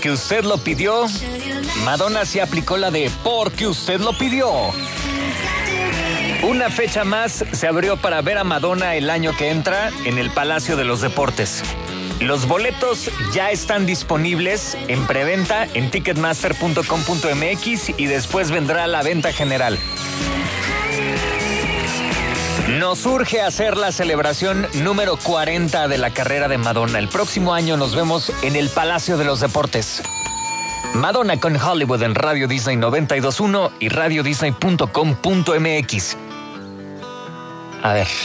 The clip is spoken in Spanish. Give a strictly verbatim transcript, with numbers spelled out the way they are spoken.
porque usted lo pidió, Madonna sí aplicó la de porque usted lo pidió. Una fecha más se abrió para ver a Madonna el año que entra en el Palacio de los Deportes. Los boletos ya están disponibles en preventa en ticketmaster punto com punto m x y después vendrá la venta general. Nos urge hacer la celebración número cuarenta de la carrera de Madonna. El próximo año nos vemos en el Palacio de los Deportes. Madonna con Hollywood en Radio Disney noventa y dos punto uno y radio disney punto com punto m x. A ver.